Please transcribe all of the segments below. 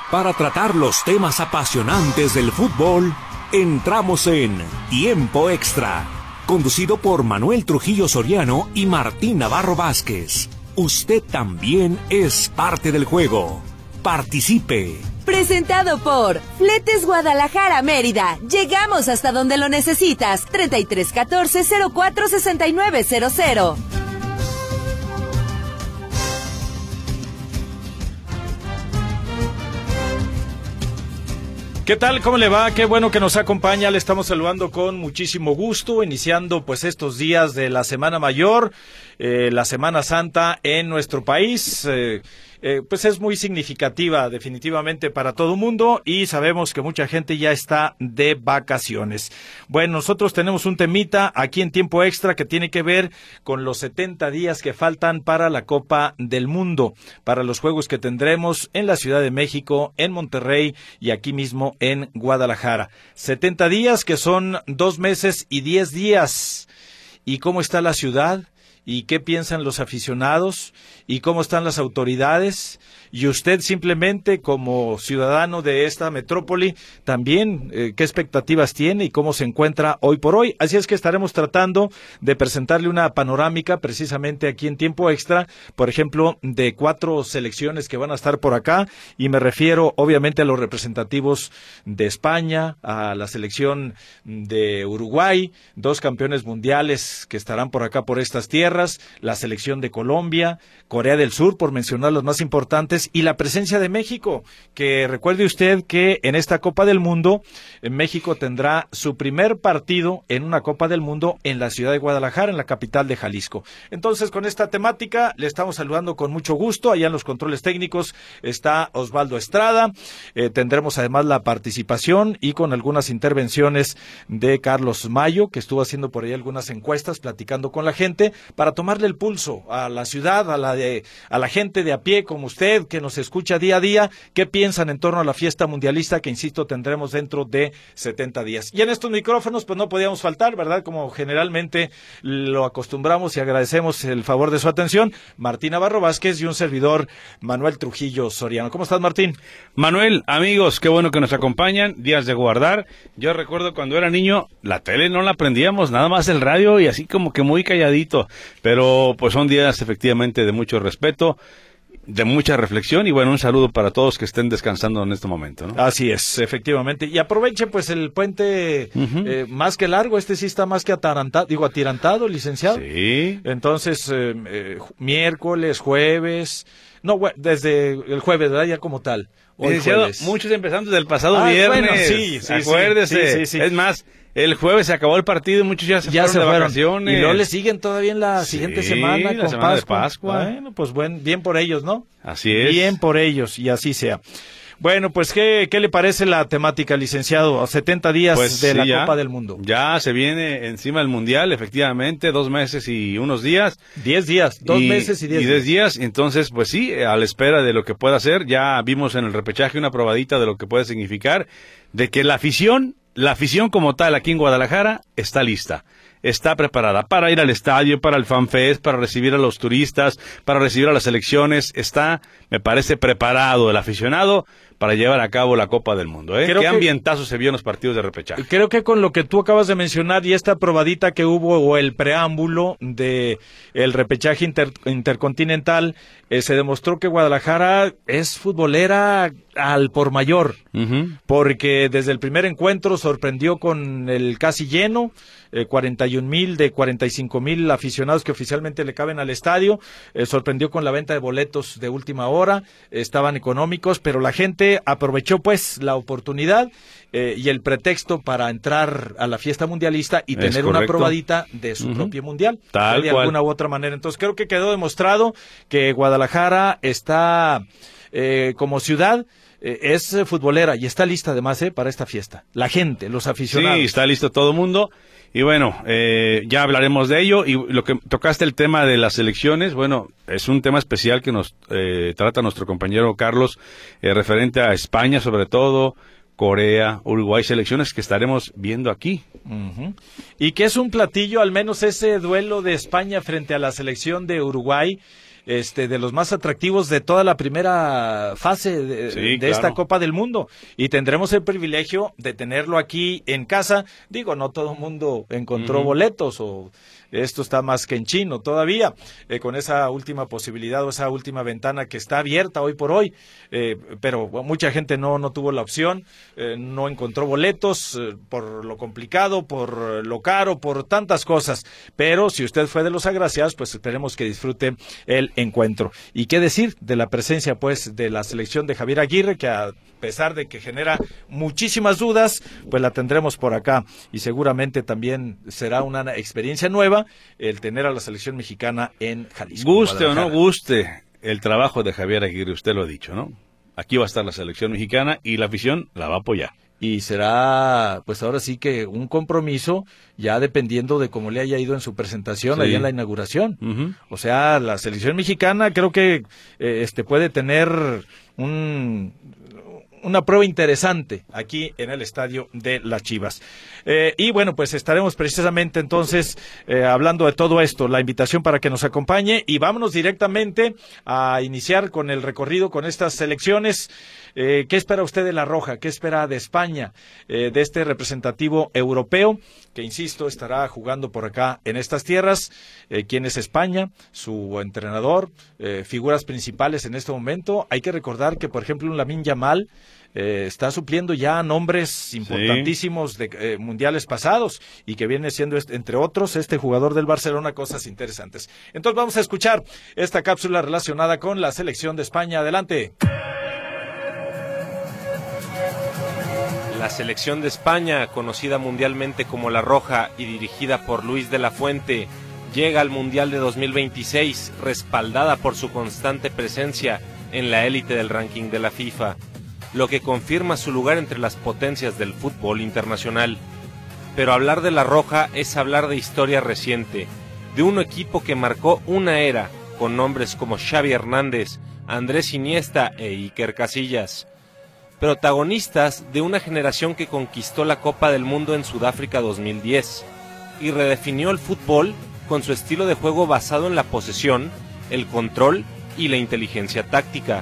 Para tratar los temas apasionantes del fútbol, entramos en Tiempo Extra, conducido por Manuel Trujillo Soriano y Martín Navarro Vázquez. Usted también es parte del juego. Participe. Presentado por Fletes Guadalajara Mérida. Llegamos hasta donde lo necesitas. 3314-046900. ¿Qué tal? ¿Cómo le va? Qué bueno que nos acompaña. Le estamos saludando con muchísimo gusto, iniciando pues estos días de la Semana Mayor, la Semana Santa en nuestro país. Pues es muy significativa definitivamente para todo el mundo y sabemos que mucha gente ya está de vacaciones. Bueno, nosotros tenemos un temita aquí en Tiempo Extra que tiene que ver con los 70 días que faltan para la Copa del Mundo, para los juegos que tendremos en la Ciudad de México, en Monterrey y aquí mismo en Guadalajara. 70 días que son 2 meses y 10 días. ¿Y cómo está la ciudad? ¿Y qué piensan los aficionados? ¿Y cómo están las autoridades? Y usted simplemente como ciudadano de esta metrópoli también, ¿qué expectativas tiene y cómo se encuentra hoy por hoy? Así es que estaremos tratando de presentarle una panorámica precisamente aquí en Tiempo Extra, por ejemplo, de 4 selecciones que van a estar por acá, y me refiero obviamente a los representativos de España, a la selección de Uruguay, 2 campeones mundiales que estarán por acá por estas tierras, la selección de Colombia, Corea del Sur, por mencionar los más importantes, y la presencia de México, que recuerde usted que en esta Copa del Mundo, México tendrá su primer partido en una Copa del Mundo en la ciudad de Guadalajara, en la capital de Jalisco. Entonces, con esta temática, le estamos saludando con mucho gusto. Allá en los controles técnicos está Osvaldo Estrada. Tendremos además la participación y con algunas intervenciones de Carlos Mayo, que estuvo haciendo por ahí algunas encuestas, platicando con la gente, para tomarle el pulso a la ciudad, a la gente de a pie como usted, que nos escucha día a día, qué piensan en torno a la fiesta mundialista que, insisto, tendremos dentro de 70 días. Y en estos micrófonos, pues no podíamos faltar, ¿verdad? Como generalmente lo acostumbramos y agradecemos el favor de su atención, Martín Navarro Vázquez y un servidor, Manuel Trujillo Soriano. ¿Cómo estás, Martín? Manuel, amigos, qué bueno que nos acompañan, días de guardar. Yo recuerdo cuando era niño, la tele no la prendíamos, nada más el radio y así como que muy calladito, pero pues son días efectivamente de mucho respeto, de mucha reflexión y bueno, un saludo para todos que estén descansando en este momento, ¿no? Así es, efectivamente. Y aproveche pues el puente más que largo, este sí está más que atirantado, licenciado. Sí. Entonces, miércoles, jueves, no, desde el jueves, ¿verdad? Ya como tal. Licenciado, muchos empezando desde el pasado viernes. Bueno, sí, acuérdese. Sí. Es más, el jueves se acabó el partido y muchos ya se fueron de vacaciones. Y luego le siguen todavía en la siguiente semana la con semana Pascua. de Pascua. Bueno, pues bien por ellos, ¿no? Así es. Bien por ellos, y así sea. Bueno, pues, ¿qué le parece la temática, licenciado? A 70 días pues, de la ya, Copa del Mundo. Ya se viene encima el Mundial, efectivamente, 2 meses y unos días. 10 días, 2 meses y 10 días. Entonces, pues sí, a la espera de lo que pueda hacer, ya vimos en el repechaje una probadita de lo que puede significar, de que la afición como tal aquí en Guadalajara está lista. Está preparada para ir al estadio, para el FanFest, para recibir a los turistas, para recibir a las selecciones. Está, me parece, preparado el aficionado para llevar a cabo la Copa del Mundo. ¿Qué ambientazo se vio en los partidos de repechaje? Creo que con lo que tú acabas de mencionar y esta probadita que hubo, o el preámbulo de el repechaje intercontinental, se demostró que Guadalajara es futbolera al por mayor, porque desde el primer encuentro sorprendió con el casi lleno, 41,000 de 45,000 aficionados que oficialmente le caben al estadio, sorprendió con la venta de boletos de última hora, estaban económicos, pero la gente aprovechó pues la oportunidad y el pretexto para entrar a la fiesta mundialista y tener una probadita de su propio mundial, de alguna u otra manera. Entonces creo que quedó demostrado que Guadalajara está como ciudad, es futbolera y está lista además para esta fiesta. La gente, los aficionados. Sí, está listo todo el mundo. Y bueno, ya hablaremos de ello. Y lo que tocaste el tema de las elecciones, bueno, es un tema especial que nos trata nuestro compañero Carlos, referente a España sobre todo, Corea, Uruguay, selecciones que estaremos viendo aquí. Y que es un platillo, al menos ese duelo de España frente a la selección de Uruguay, de los más atractivos de toda la primera fase de esta Copa del Mundo, y tendremos el privilegio de tenerlo aquí en casa. Digo, no todo el mundo encontró boletos, o esto está más que en chino todavía, con esa última posibilidad o esa última ventana que está abierta hoy por hoy, pero mucha gente no tuvo la opción, no encontró boletos por lo complicado, por lo caro, por tantas cosas, pero si usted fue de los agraciados, pues esperemos que disfrute el encuentro. Y qué decir de la presencia pues de la selección de Javier Aguirre, que a pesar de que genera muchísimas dudas, pues la tendremos por acá, y seguramente también será una experiencia nueva el tener a la selección mexicana en Jalisco. Guste o no guste el trabajo de Javier Aguirre, usted lo ha dicho, ¿no? Aquí va a estar la selección mexicana y la afición la va a apoyar. Y será, pues ahora sí que un compromiso, ya dependiendo de cómo le haya ido en su presentación allá en la inauguración. O sea, la selección mexicana creo que puede tener una prueba interesante aquí en el estadio de las Chivas. Y bueno, pues estaremos precisamente entonces hablando de todo esto, la invitación para que nos acompañe, y vámonos directamente a iniciar con el recorrido con estas selecciones. ¿Qué espera usted de La Roja? ¿Qué espera de España? De este representativo europeo que, insisto, estará jugando por acá en estas tierras. ¿Quién es España? Su entrenador, figuras principales en este momento. Hay que recordar que, por ejemplo, un Lamine Yamal está supliendo ya nombres importantísimos de mundiales pasados, y que viene siendo, entre otros, este jugador del Barcelona, cosas interesantes. Entonces vamos a escuchar esta cápsula relacionada con la selección de España. Adelante. La selección de España, conocida mundialmente como La Roja y dirigida por Luis de la Fuente, llega al Mundial de 2026 respaldada por su constante presencia en la élite del ranking de la FIFA, lo que confirma su lugar entre las potencias del fútbol internacional. Pero hablar de La Roja es hablar de historia reciente, de un equipo que marcó una era, con nombres como Xavi Hernández, Andrés Iniesta e Iker Casillas. Protagonistas de una generación que conquistó la Copa del Mundo en Sudáfrica 2010 y redefinió el fútbol con su estilo de juego basado en la posesión, el control y la inteligencia táctica.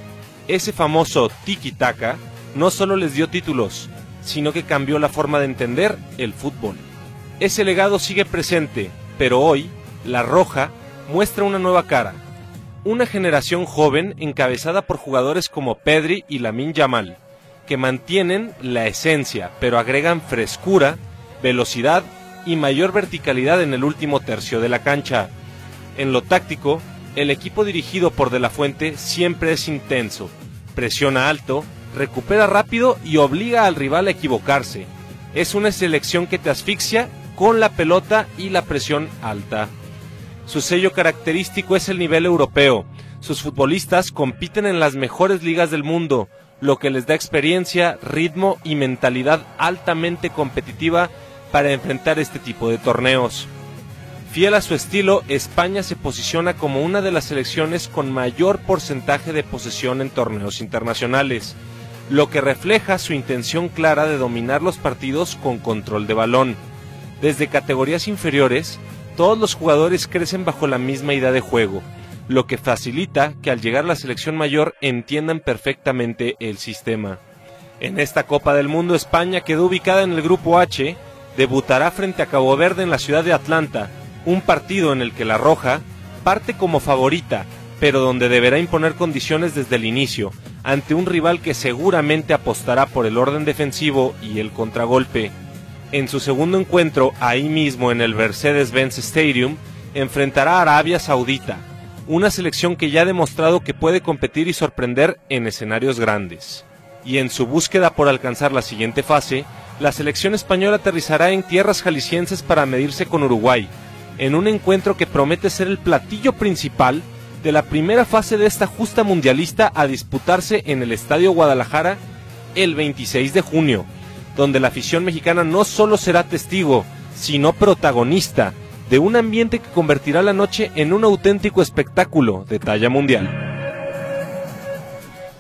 Ese famoso tiki-taka no solo les dio títulos, sino que cambió la forma de entender el fútbol. Ese legado sigue presente, pero hoy La Roja muestra una nueva cara. Una generación joven encabezada por jugadores como Pedri y Lamine Yamal, que mantienen la esencia, pero agregan frescura, velocidad y mayor verticalidad en el último tercio de la cancha. En lo táctico, el equipo dirigido por De la Fuente siempre es intenso, presiona alto, recupera rápido y obliga al rival a equivocarse. Es una selección que te asfixia con la pelota y la presión alta. Su sello característico es el nivel europeo. Sus futbolistas compiten en las mejores ligas del mundo, lo que les da experiencia, ritmo y mentalidad altamente competitiva para enfrentar este tipo de torneos. Fiel a su estilo, España se posiciona como una de las selecciones con mayor porcentaje de posesión en torneos internacionales, lo que refleja su intención clara de dominar los partidos con control de balón. Desde categorías inferiores, todos los jugadores crecen bajo la misma idea de juego, lo que facilita que al llegar a la selección mayor entiendan perfectamente el sistema. En esta Copa del Mundo, España quedó ubicada en el Grupo H, debutará frente a Cabo Verde en la ciudad de Atlanta, un partido en el que La Roja parte como favorita, pero donde deberá imponer condiciones desde el inicio, ante un rival que seguramente apostará por el orden defensivo y el contragolpe. En su segundo encuentro, ahí mismo en el Mercedes-Benz Stadium, enfrentará a Arabia Saudita, una selección que ya ha demostrado que puede competir y sorprender en escenarios grandes. Y en su búsqueda por alcanzar la siguiente fase, la selección española aterrizará en tierras jaliscienses para medirse con Uruguay, en un encuentro que promete ser el platillo principal de la primera fase de esta justa mundialista a disputarse en el Estadio Guadalajara el 26 de junio. Donde la afición mexicana no solo será testigo, sino protagonista de un ambiente que convertirá la noche en un auténtico espectáculo de talla mundial.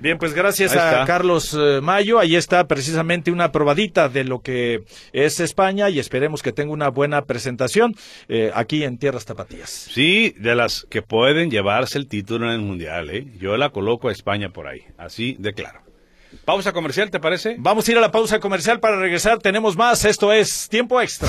Bien, pues gracias a Carlos Mayo. Ahí está precisamente una probadita de lo que es España y esperemos que tenga una buena presentación aquí en Tierras Tapatías. Sí, de las que pueden llevarse el título en el Mundial, ¿eh? Yo la coloco a España por ahí, así de claro. Pausa comercial, ¿te parece? Vamos a ir a la pausa comercial. Para regresar tenemos más. Esto es Tiempo Extra.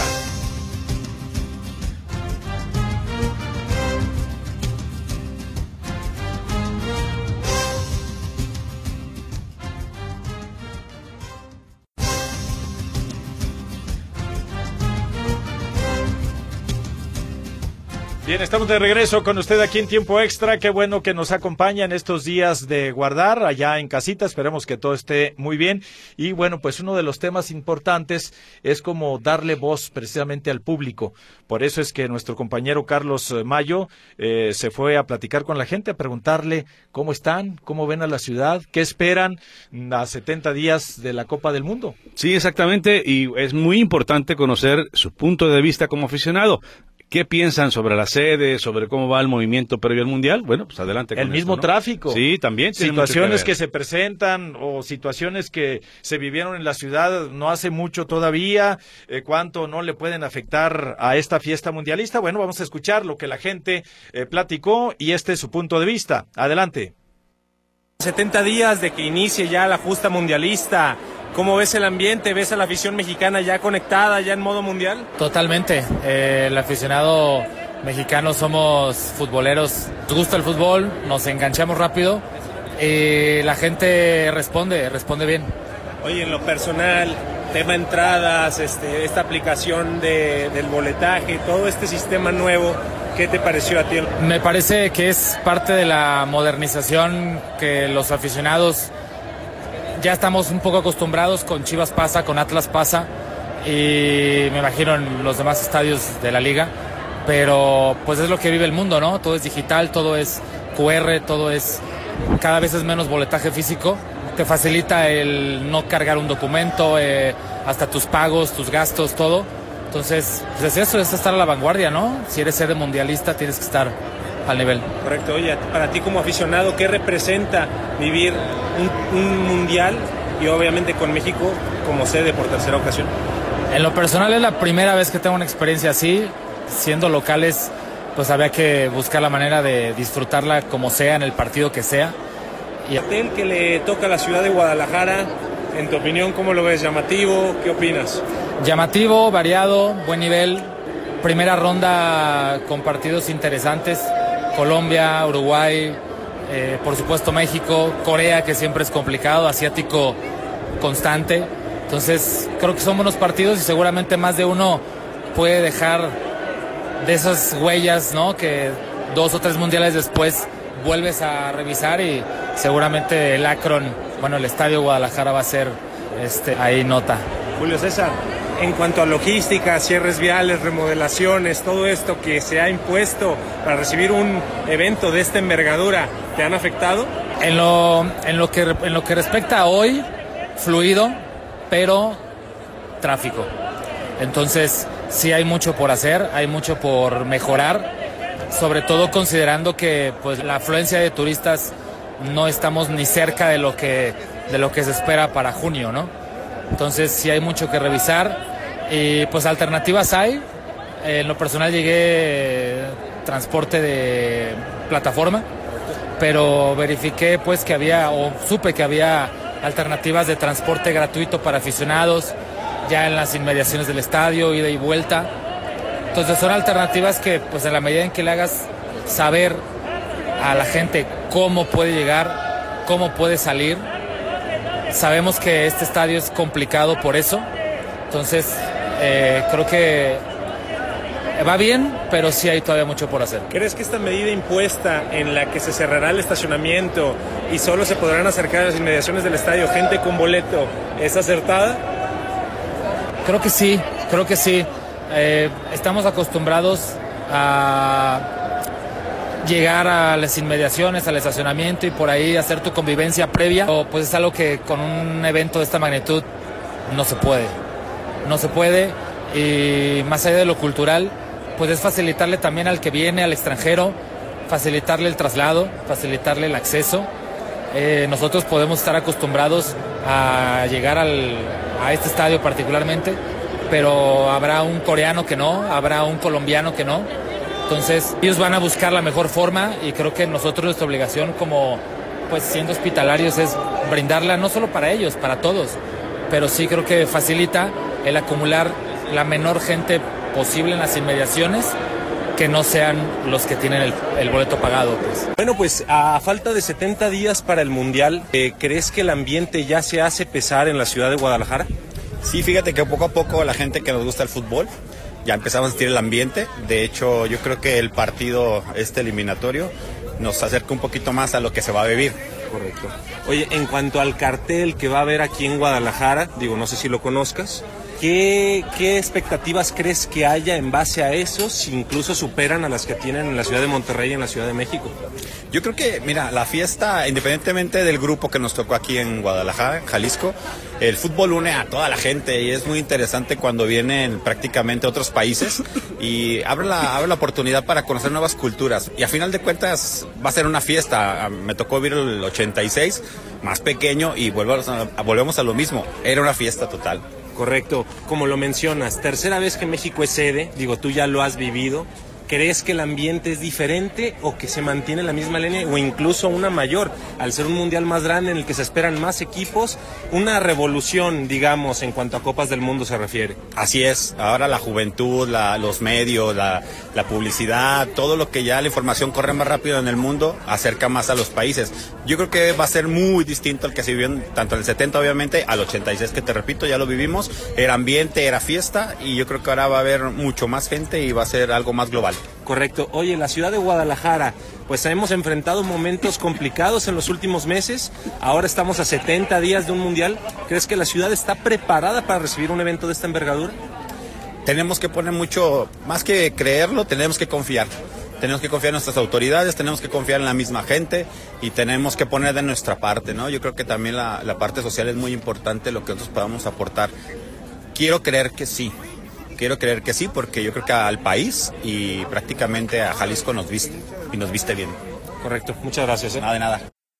Bien, estamos de regreso con usted aquí en Tiempo Extra. Qué bueno que nos acompaña en estos días de guardar allá en casita. Esperemos que todo esté muy bien. Y bueno, pues uno de los temas importantes es como darle voz precisamente al público. Por eso es que nuestro compañero Carlos Mayo se fue a platicar con la gente, a preguntarle cómo están, cómo ven a la ciudad, qué esperan a 70 días de la Copa del Mundo. Sí, exactamente. Y es muy importante conocer su punto de vista como aficionado. ¿Qué piensan sobre la sede, sobre cómo va el movimiento previo al Mundial? Bueno, pues adelante con el mismo esto, ¿no? Tráfico. Sí, también. Situaciones que se presentan o situaciones que se vivieron en la ciudad no hace mucho todavía. ¿Cuánto no le pueden afectar a esta fiesta mundialista? Bueno, vamos a escuchar lo que la gente platicó y este es su punto de vista. Adelante. 70 días de que inicie ya la justa mundialista. ¿Cómo ves el ambiente? ¿Ves a la afición mexicana ya conectada, ya en modo mundial? Totalmente. El aficionado mexicano somos futboleros. Nos gusta el fútbol, nos enganchamos rápido y la gente responde bien. Oye, en lo personal, tema entradas, esta aplicación del boletaje, todo este sistema nuevo, ¿qué te pareció a ti? Me parece que es parte de la modernización que los aficionados ya estamos un poco acostumbrados. Con Chivas pasa, con Atlas pasa y me imagino en los demás estadios de la liga, pero pues es lo que vive el mundo, ¿no? Todo es digital, todo es QR, cada vez es menos boletaje físico. Te facilita el no cargar un documento, hasta tus pagos, tus gastos, todo. Entonces, pues es eso, es estar a la vanguardia, ¿no? Si eres sede mundialista tienes que estar al nivel. Correcto. Oye, para ti como aficionado, ¿qué representa vivir un mundial y obviamente con México como sede por tercera ocasión? En lo personal es la primera vez que tengo una experiencia así. Siendo locales, pues había que buscar la manera de disfrutarla como sea, en el partido que sea. Y el que le toca a la ciudad de Guadalajara, en tu opinión, ¿cómo lo ves? ¿Llamativo? ¿Qué opinas? Llamativo, variado, buen nivel. Primera ronda con partidos interesantes. Colombia, Uruguay, por supuesto México, Corea, que siempre es complicado, asiático constante. Entonces creo que son buenos partidos y seguramente más de uno puede dejar de esas huellas, ¿no? Que 2 o 3 mundiales después vuelves a revisar y seguramente el Akron, el Estadio Guadalajara va a ser ahí nota. Julio César, en cuanto a logística, cierres viales, remodelaciones, todo esto que se ha impuesto para recibir un evento de esta envergadura, ¿te han afectado? En lo que respecta a hoy, fluido, pero tráfico. Entonces, sí hay mucho por hacer, hay mucho por mejorar, sobre todo considerando que pues la afluencia de turistas no estamos ni cerca de lo que se espera para junio, ¿no? Entonces sí hay mucho que revisar y pues alternativas hay. En lo personal llegué transporte de plataforma, pero verifiqué pues que había, o supe que había alternativas de transporte gratuito para aficionados ya en las inmediaciones del estadio, ida y vuelta. Entonces son alternativas que pues en la medida en que le hagas saber a la gente cómo puede llegar, cómo puede salir. Sabemos que este estadio es complicado por eso, entonces creo que va bien, pero sí hay todavía mucho por hacer. ¿Crees que esta medida impuesta en la que se cerrará el estacionamiento y solo se podrán acercar a las inmediaciones del estadio gente con boleto es acertada? Creo que sí. Estamos acostumbrados a llegar a las inmediaciones, al estacionamiento y por ahí hacer tu convivencia previa, pues es algo que con un evento de esta magnitud no se puede y más allá de lo cultural, pues es facilitarle también al que viene, al extranjero, facilitarle el traslado, facilitarle el acceso nosotros podemos estar acostumbrados a llegar a este estadio particularmente, pero habrá un coreano que no, habrá un colombiano que no. Entonces ellos van a buscar la mejor forma y creo que nosotros nuestra obligación como pues siendo hospitalarios es brindarla no solo para ellos, para todos, pero sí creo que facilita el acumular la menor gente posible en las inmediaciones que no sean los que tienen el boleto pagado. Pues. Bueno, pues a falta de 70 días para el Mundial, ¿crees que el ambiente ya se hace pesar en la ciudad de Guadalajara? Sí, fíjate que poco a poco la gente que nos gusta el fútbol ya empezamos a sentir el ambiente. De hecho, yo creo que el partido eliminatorio nos acerca un poquito más a lo que se va a vivir. Correcto. Oye, en cuanto al cartel que va a haber aquí en Guadalajara, digo, no sé si lo conozcas, ¿qué expectativas crees que haya en base a eso, si incluso superan a las que tienen en la ciudad de Monterrey y en la Ciudad de México? Yo creo que, mira, la fiesta, independientemente del grupo que nos tocó aquí en Guadalajara, en Jalisco, el fútbol une a toda la gente y es muy interesante cuando vienen prácticamente otros países y abre la oportunidad para conocer nuevas culturas. Y a final de cuentas va a ser una fiesta. Me tocó vivir el 86, más pequeño, y volvemos a lo mismo. Era una fiesta total. Correcto, como lo mencionas, tercera vez que México es sede, digo, tú ya lo has vivido. ¿Crees que el ambiente es diferente o que se mantiene la misma línea o incluso una mayor? Al ser un mundial más grande en el que se esperan más equipos, una revolución, digamos, en cuanto a Copas del Mundo se refiere. Así es, ahora la juventud, los medios, la publicidad, todo lo que ya la información corre más rápido en el mundo, acerca más a los países. Yo creo que va a ser muy distinto al que se vivió tanto en el 70 obviamente, al 86 que te repito, ya lo vivimos, era ambiente, era fiesta y yo creo que ahora va a haber mucho más gente y va a ser algo más global. Correcto. Oye, la ciudad de Guadalajara, pues hemos enfrentado momentos complicados en los últimos meses. Ahora estamos a 70 días de un mundial. ¿Crees que la ciudad está preparada para recibir un evento de esta envergadura? Tenemos que poner mucho, más que creerlo, tenemos que confiar. Tenemos que confiar en nuestras autoridades, tenemos que confiar en la misma gente y tenemos que poner de nuestra parte, ¿no? Yo creo que también la parte social es muy importante, lo que nosotros podamos aportar. Quiero creer que sí. Quiero creer que sí, porque yo creo que al país y prácticamente a Jalisco nos viste, y nos viste bien. Correcto, muchas gracias. Nada de nada.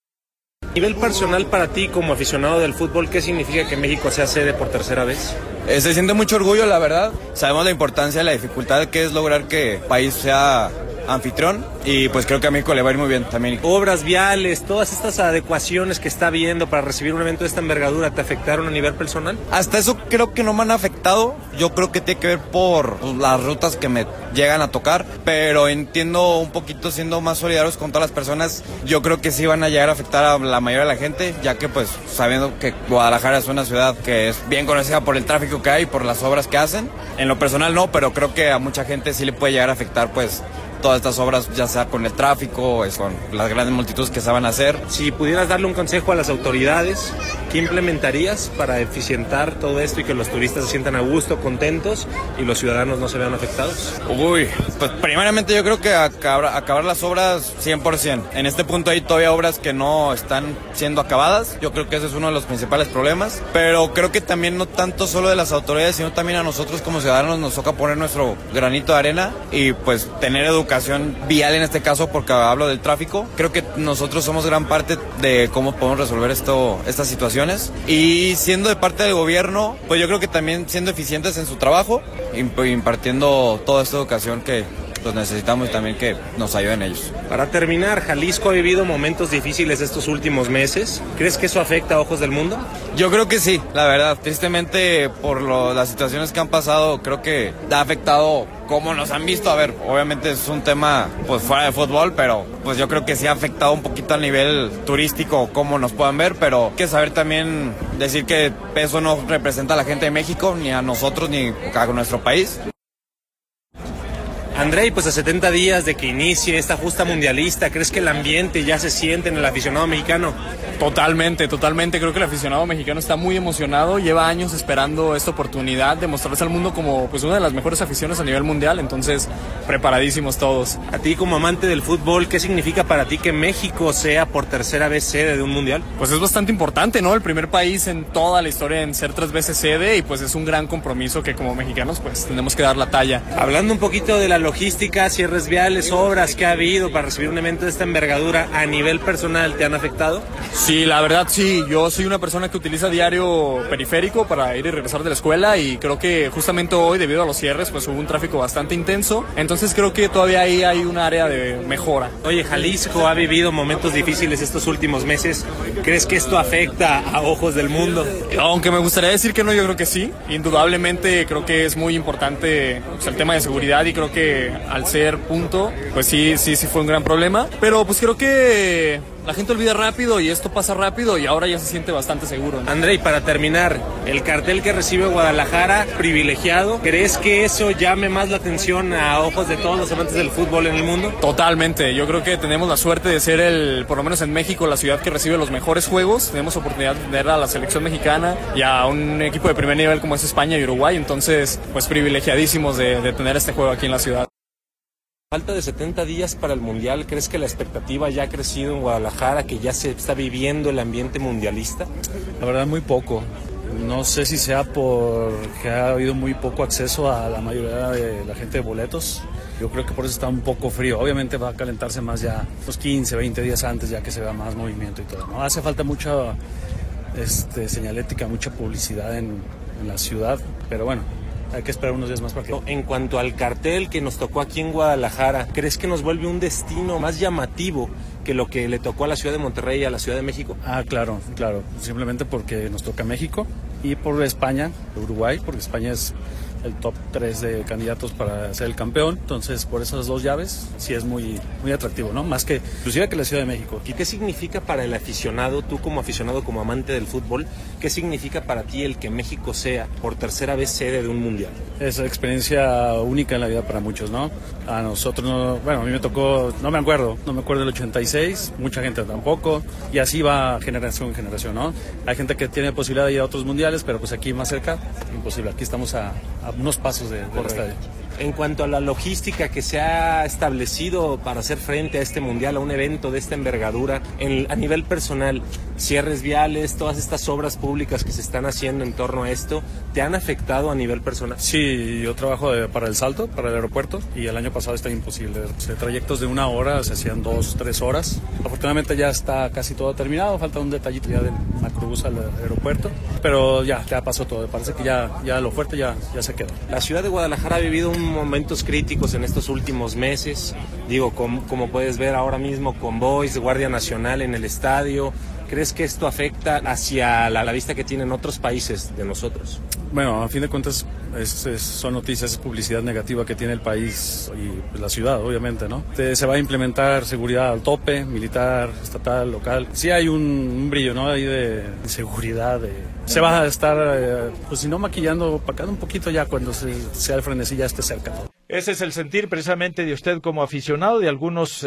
A nivel personal para ti, como aficionado del fútbol, ¿qué significa que México sea sede por tercera vez? Se siente mucho orgullo, la verdad. Sabemos la importancia, la dificultad que es lograr que el país sea anfitrión y pues creo que a México le va a ir muy bien también. Obras viales, todas estas adecuaciones que está viendo para recibir un evento de esta envergadura, ¿te afectaron a nivel personal? Hasta eso creo que no me han afectado, yo creo que tiene que ver por las rutas que me llegan a tocar, pero entiendo un poquito, siendo más solidarios con todas las personas, yo creo que sí van a llegar a afectar a la mayoría de la gente, ya que pues sabiendo que Guadalajara es una ciudad que es bien conocida por el tráfico que hay y por las obras que hacen, en lo personal no, pero creo que a mucha gente sí le puede llegar a afectar pues todas estas obras, ya sea con el tráfico, con las grandes multitudes que se van a hacer. Si pudieras darle un consejo a las autoridades, ¿qué implementarías para eficientar todo esto y que los turistas se sientan a gusto, contentos y los ciudadanos no se vean afectados? Uy, pues primeramente yo creo que acabar las obras 100%. En este punto hay todavía obras que no están siendo acabadas. Yo creo que ese es uno de los principales problemas. Pero creo que también no tanto solo de las autoridades, sino también a nosotros como ciudadanos nos toca poner nuestro granito de arena y pues tener educación vial en este caso, porque hablo del tráfico. Creo que nosotros somos gran parte de cómo podemos resolver estas situaciones. Y siendo de parte del gobierno, pues yo creo que también siendo eficientes en su trabajo, impartiendo toda esta educación que los necesitamos y también que nos ayuden ellos. Para terminar, Jalisco ha vivido momentos difíciles estos últimos meses. ¿Crees que eso afecta a ojos del mundo? Yo creo que sí, la verdad. Tristemente, por las situaciones que han pasado, creo que ha afectado cómo nos han visto. A ver, obviamente es un tema pues fuera de fútbol, pero pues yo creo que sí ha afectado un poquito a nivel turístico cómo nos puedan ver, pero hay que saber también decir que eso no representa a la gente de México, ni a nosotros, ni a nuestro país. Andrei, pues a 70 días de que inicie esta justa mundialista, ¿crees que el ambiente ya se siente en el aficionado mexicano? Totalmente. Creo que el aficionado mexicano está muy emocionado, lleva años esperando esta oportunidad de mostrarse al mundo como pues una de las mejores aficiones a nivel mundial, entonces preparadísimos todos. A ti como amante del fútbol, ¿qué significa para ti que México sea por tercera vez sede de un mundial? Pues es bastante importante, ¿no? El primer país en toda la historia en ser 3 veces sede y pues es un gran compromiso que como mexicanos pues tenemos que dar la talla. Hablando un poquito de la logística, cierres viales, obras que ha habido para recibir un evento de esta envergadura a nivel personal te han afectado? Sí, la verdad sí, yo soy una persona que utiliza diario periférico para ir y regresar de la escuela y creo que justamente hoy, debido a los cierres, pues hubo un tráfico bastante intenso, entonces creo que todavía ahí hay un área de mejora. Oye, Jalisco ha vivido momentos difíciles estos últimos meses, ¿crees que esto afecta a ojos del mundo? Aunque me gustaría decir que no, yo creo que sí, indudablemente creo que es muy importante pues, el tema de seguridad y creo que al ser punto, pues sí fue un gran problema, pero pues creo que la gente olvida rápido y esto pasa rápido y ahora ya se siente bastante seguro, ¿no? André, y para terminar, el cartel que recibe Guadalajara, privilegiado, ¿crees que eso llame más la atención a ojos de todos los amantes del fútbol en el mundo? Totalmente, yo creo que tenemos la suerte de ser por lo menos en México, la ciudad que recibe los mejores juegos, tenemos oportunidad de tener a la selección mexicana y a un equipo de primer nivel como es España y Uruguay, entonces pues privilegiadísimos de tener este juego aquí en la ciudad. Falta de 70 días para el Mundial, ¿crees que la expectativa ya ha crecido en Guadalajara, que ya se está viviendo el ambiente mundialista? La verdad muy poco, no sé si sea porque ha habido muy poco acceso a la mayoría de la gente de boletos, yo creo que por eso está un poco frío, obviamente va a calentarse más ya unos 15, 20 días antes ya que se vea más movimiento y todo, ¿no? Hace falta mucha señalética, mucha publicidad en la ciudad, pero bueno. Hay que esperar unos días más para que... En cuanto al cartel que nos tocó aquí en Guadalajara, ¿crees que nos vuelve un destino más llamativo que lo que le tocó a la ciudad de Monterrey y a la ciudad de México? Claro, simplemente porque nos toca México y por España, Uruguay, porque España es el top 3 de candidatos para ser el campeón, entonces por esas dos llaves sí es muy, muy atractivo, ¿no? Más que, inclusive que la Ciudad de México. ¿Y qué significa para el aficionado, tú como aficionado, como amante del fútbol, qué significa para ti el que México sea por tercera vez sede de un mundial? Es una experiencia única en la vida para muchos, ¿no? A nosotros, a mí me tocó, no me acuerdo del 86, mucha gente tampoco, y así va generación en generación, ¿no? Hay gente que tiene posibilidad de ir a otros mundiales, pero pues aquí más cerca, imposible, aquí estamos a unos pasos del estadio. En cuanto a la logística que se ha establecido para hacer frente a este mundial, a un evento de esta envergadura, a nivel personal, cierres viales, todas estas obras públicas que se están haciendo en torno a esto, ¿te han afectado a nivel personal? Sí, yo trabajo para el Salto, para el aeropuerto, y el año pasado está imposible. Trayectos de 1 hora se hacían 2, 3 horas. Afortunadamente ya está casi todo terminado, falta un detallito ya del macrobús al aeropuerto, pero ya pasó todo, parece que ya lo fuerte ya se quedó. La ciudad de Guadalajara ha vivido momentos críticos en estos últimos meses, como puedes ver ahora mismo, convoys de Guardia Nacional en el estadio. ¿Crees que esto afecta hacia la vista que tienen otros países de nosotros? Bueno, a fin de cuentas son noticias, es publicidad negativa que tiene el país y pues, la ciudad, obviamente, ¿no? Se va a implementar seguridad al tope, militar, estatal, local. Sí hay un brillo, ¿no? Ahí de seguridad, se va a estar, pues si no maquillando, opacando un poquito ya cuando sea el frenesí ya esté cerca. Ese es el sentir precisamente de usted como aficionado, de algunos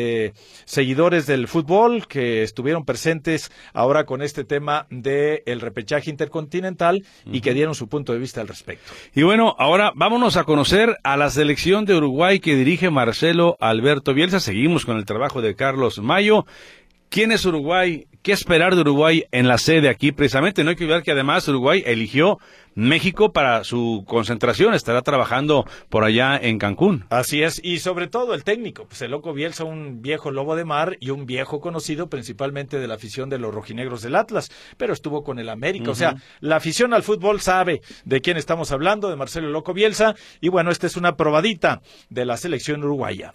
seguidores del fútbol que estuvieron presentes ahora con este tema del repechaje intercontinental y que dieron su punto de vista al respecto. Y bueno, ahora vámonos a conocer a la selección de Uruguay que dirige Marcelo Alberto Bielsa. Seguimos con el trabajo de Carlos Mayo. ¿Quién es Uruguay? ¿Qué esperar de Uruguay en la sede aquí precisamente? No hay que olvidar que además Uruguay eligió México para su concentración, estará trabajando por allá en Cancún. Así es, y sobre todo el técnico, pues el Loco Bielsa, un viejo lobo de mar y un viejo conocido principalmente de la afición de los rojinegros del Atlas, pero estuvo con el América, o sea, la afición al fútbol sabe de quién estamos hablando, de Marcelo Loco Bielsa, y bueno, esta es una probadita de la selección uruguaya.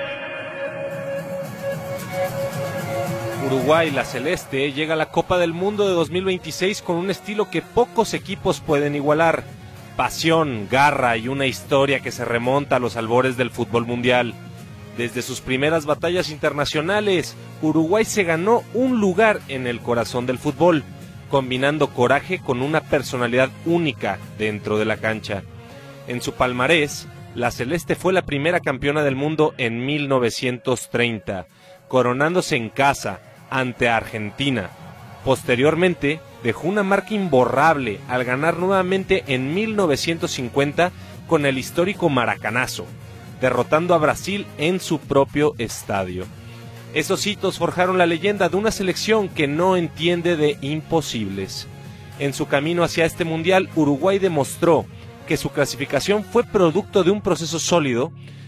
Uruguay, la celeste, llega a la Copa del Mundo de 2026 con un estilo que pocos equipos pueden igualar. Pasión, garra y una historia que se remonta a los albores del fútbol mundial. Desde sus primeras batallas internacionales, Uruguay se ganó un lugar en el corazón del fútbol, combinando coraje con una personalidad única dentro de la cancha. En su palmarés, la celeste fue la primera campeona del mundo en 1930, coronándose en casa ante Argentina. Posteriormente, dejó una marca imborrable al ganar nuevamente en 1950 con el histórico Maracanazo, derrotando a Brasil en su propio estadio. Esos hitos forjaron la leyenda de una selección que no entiende de imposibles. En su camino hacia este mundial, Uruguay demostró que su clasificación fue producto de un proceso sólido,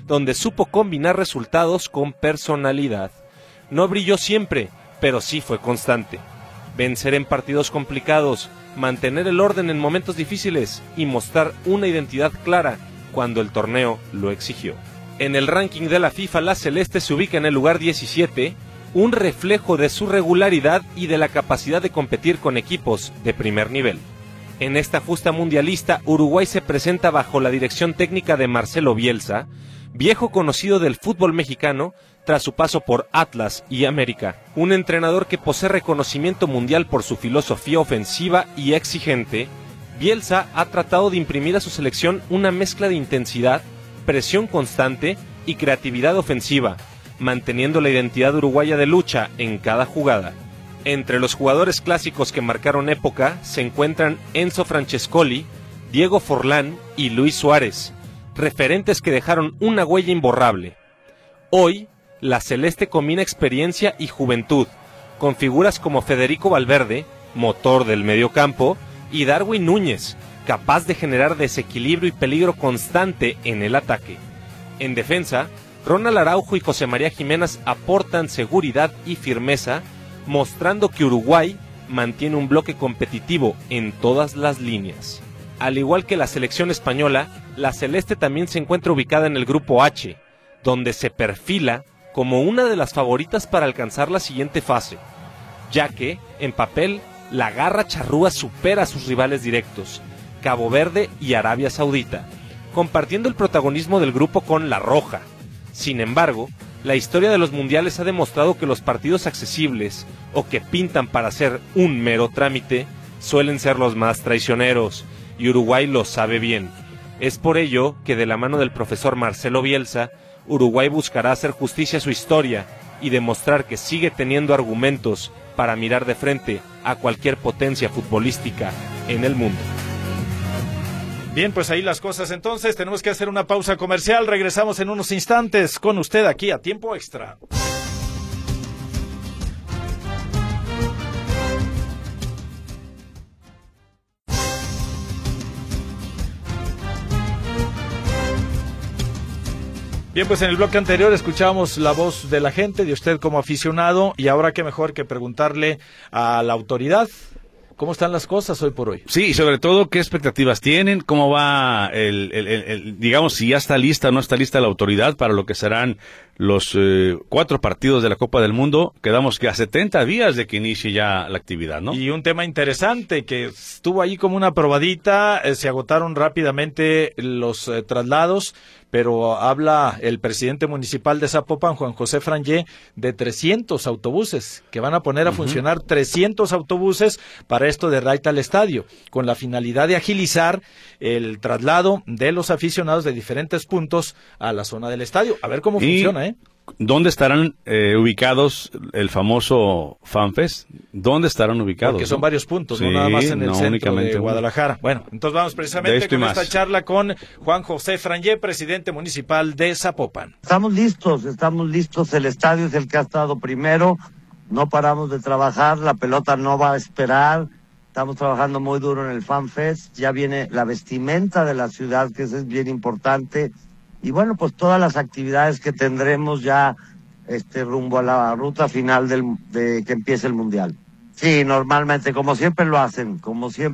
donde supo combinar resultados con personalidad. No brilló siempre, pero sí fue constante. Vencer en partidos complicados, mantener el orden en momentos difíciles y mostrar una identidad clara cuando el torneo lo exigió. En el ranking de la FIFA, la celeste se ubica en el lugar 17, un reflejo de su regularidad y de la capacidad de competir con equipos de primer nivel. En esta justa mundialista, Uruguay se presenta bajo la dirección técnica de Marcelo Bielsa, viejo conocido del fútbol mexicano tras su paso por Atlas y América. Un entrenador que posee reconocimiento mundial por su filosofía ofensiva y exigente, Bielsa ha tratado de imprimir a su selección una mezcla de intensidad, presión constante y creatividad ofensiva, manteniendo la identidad uruguaya de lucha en cada jugada. Entre los jugadores clásicos que marcaron época se encuentran Enzo Francescoli, Diego Forlán y Luis Suárez, referentes que dejaron una huella imborrable. Hoy, la celeste combina experiencia y juventud, con figuras como Federico Valverde, motor del mediocampo, y Darwin Núñez, capaz de generar desequilibrio y peligro constante en el ataque. En defensa, Ronald Araujo y José María Jiménez aportan seguridad y firmeza, mostrando que Uruguay mantiene un bloque competitivo en todas las líneas. Al igual que la selección española, la celeste también se encuentra ubicada en el grupo H, donde se perfila como una de las favoritas para alcanzar la siguiente fase, ya que, en papel, la garra charrúa supera a sus rivales directos, Cabo Verde y Arabia Saudita, compartiendo el protagonismo del grupo con La Roja. Sin embargo, la historia de los mundiales ha demostrado que los partidos accesibles, o que pintan para ser un mero trámite, suelen ser los más traicioneros, y Uruguay lo sabe bien. Es por ello que, de la mano del profesor Marcelo Bielsa, Uruguay buscará hacer justicia a su historia y demostrar que sigue teniendo argumentos para mirar de frente a cualquier potencia futbolística en el mundo. Bien, pues ahí las cosas. Entonces tenemos que hacer una pausa comercial. Regresamos en unos instantes con usted aquí a Tiempo Extra. Bien, pues en el bloque anterior escuchábamos la voz de la gente, de usted como aficionado, y ahora qué mejor que preguntarle a la autoridad cómo están las cosas hoy por hoy. Sí, y sobre todo qué expectativas tienen, cómo va digamos, si ya está lista o no está lista la autoridad para lo que serán los 4 partidos de la Copa del Mundo. Quedamos que a 70 días de que inicie ya la actividad, ¿no? Y un tema interesante que estuvo ahí como una probadita, se agotaron rápidamente los traslados, pero habla el presidente municipal de Zapopan, Juan José Frangé, de 300 autobuses, que van a poner a funcionar 300 autobuses para esto de Raita al estadio, con la finalidad de agilizar el traslado de los aficionados de diferentes puntos a la zona del estadio. A ver cómo funciona, ¿eh? ¿Dónde estarán ubicados el famoso FanFest? ¿Dónde estarán ubicados? Porque son varios puntos, sí, no nada más en el centro de Guadalajara. Bueno, entonces vamos precisamente con esta charla con Juan José Frangé, presidente municipal de Zapopan. Estamos listos. El estadio es el que ha estado primero. No paramos de trabajar, la pelota no va a esperar. Estamos trabajando muy duro en el FanFest. Ya viene la vestimenta de la ciudad, que eso es bien importante. Y bueno, pues todas las actividades que tendremos ya rumbo a la ruta final de que empiece el Mundial. Sí, normalmente, como siempre lo hacen.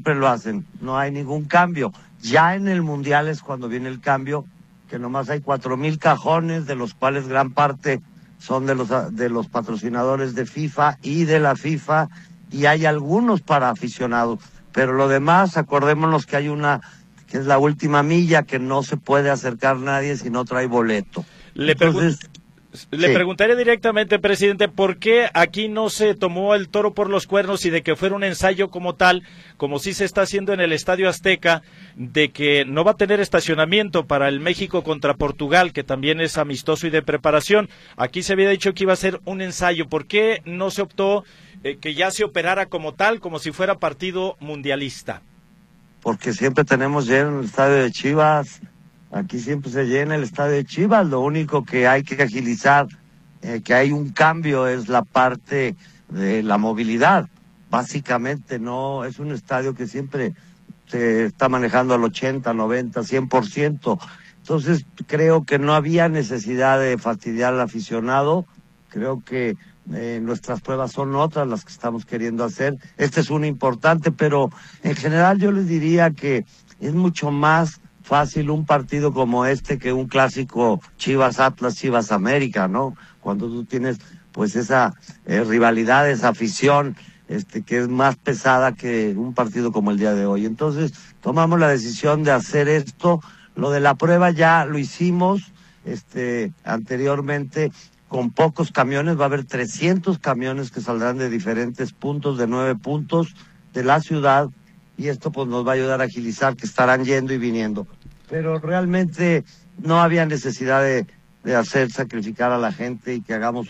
No hay ningún cambio. Ya en el Mundial es cuando viene el cambio, que nomás hay 4,000 cajones, de los cuales gran parte son de los patrocinadores de FIFA y de la FIFA, y hay algunos para aficionados. Pero lo demás, acordémonos que hay una que es la última milla, que no se puede acercar nadie si no trae boleto. Le preguntaré directamente, presidente, ¿por qué aquí no se tomó el toro por los cuernos y de que fuera un ensayo como tal, como sí se está haciendo en el Estadio Azteca, de que no va a tener estacionamiento para el México contra Portugal, que también es amistoso y de preparación? Aquí se había dicho que iba a ser un ensayo. ¿Por qué no se optó que ya se operara como tal, como si fuera partido mundialista? Porque siempre tenemos lleno el estadio de Chivas. Aquí siempre se llena el estadio de Chivas. Lo único que hay que agilizar, que hay un cambio, es la parte de la movilidad. Básicamente no es un estadio que siempre se está manejando al 80, 90, 100%. Entonces creo que no había necesidad de fastidiar al aficionado. Creo que nuestras pruebas son otras las que estamos queriendo hacer. Este es una importante, pero en general yo les diría que es mucho más fácil un partido como este que un clásico Chivas Atlas, Chivas América, ¿no? Cuando tú tienes pues esa rivalidad, esa afición, que es más pesada que un partido como el día de hoy. Entonces tomamos la decisión de hacer esto. Lo de la prueba ya lo hicimos anteriormente con pocos camiones. Va a haber 300 camiones que saldrán de diferentes puntos, de 9 puntos de la ciudad, y esto pues nos va a ayudar a agilizar, que estarán yendo y viniendo. Pero realmente no había necesidad de hacer sacrificar a la gente y que hagamos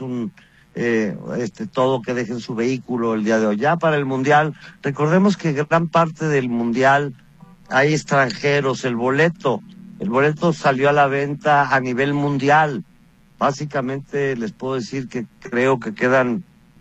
todo, que dejen su vehículo el día de hoy. Ya para el Mundial, recordemos que gran parte del Mundial hay extranjeros. El boleto salió a la venta a nivel mundial. Básicamente les puedo decir que creo que quedan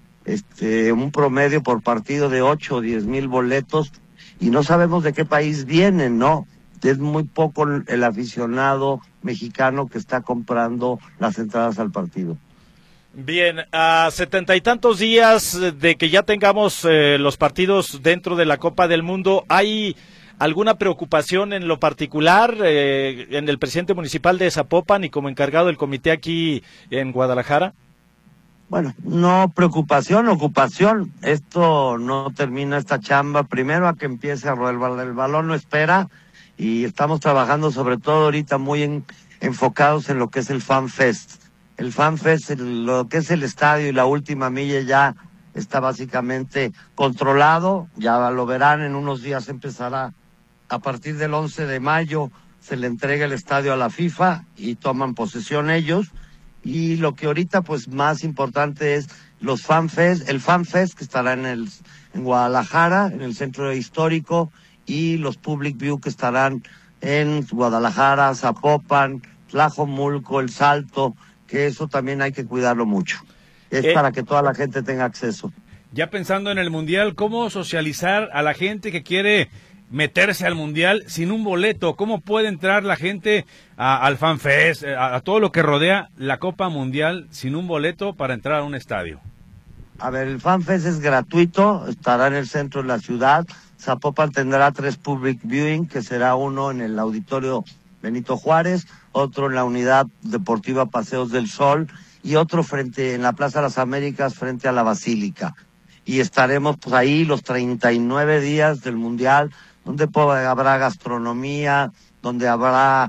un promedio por partido de 8 o 10 mil boletos, y no sabemos de qué país vienen, ¿no? Es muy poco el aficionado mexicano que está comprando las entradas al partido. Bien, a 70 y tantos días de que ya tengamos los partidos dentro de la Copa del Mundo, ¿hay alguna preocupación en lo particular en el presidente municipal de Zapopan y como encargado del comité aquí en Guadalajara? Bueno, no preocupación, ocupación. Esto no termina, esta chamba. Primero a que empiece a rodar el balón, no espera, y estamos trabajando sobre todo ahorita muy enfocados en lo que es el Fan Fest. El Fan Fest, lo que es el estadio y la última milla ya está básicamente controlado. Ya lo verán, en unos días empezará. A partir del 11 de mayo se le entrega el estadio a la FIFA y toman posesión ellos. Y lo que ahorita pues más importante es los Fan Fest, el Fan Fest que estará en Guadalajara, en el centro histórico, y los Public View que estarán en Guadalajara, Zapopan, Tlajomulco, El Salto, que eso también hay que cuidarlo mucho. Es para que toda la gente tenga acceso. Ya pensando en el Mundial, ¿cómo socializar a la gente que quiere meterse al Mundial sin un boleto? ¿Cómo puede entrar la gente al Fan Fest, a todo lo que rodea la Copa Mundial sin un boleto para entrar a un estadio? A ver, el Fan Fest es gratuito, estará en el centro de la ciudad. Zapopan tendrá 3 public viewing, que será uno en el Auditorio Benito Juárez, otro en la Unidad Deportiva Paseos del Sol y otro en la Plaza de las Américas frente a la Basílica. Y estaremos pues ahí los 39 días del Mundial, donde habrá gastronomía, donde habrá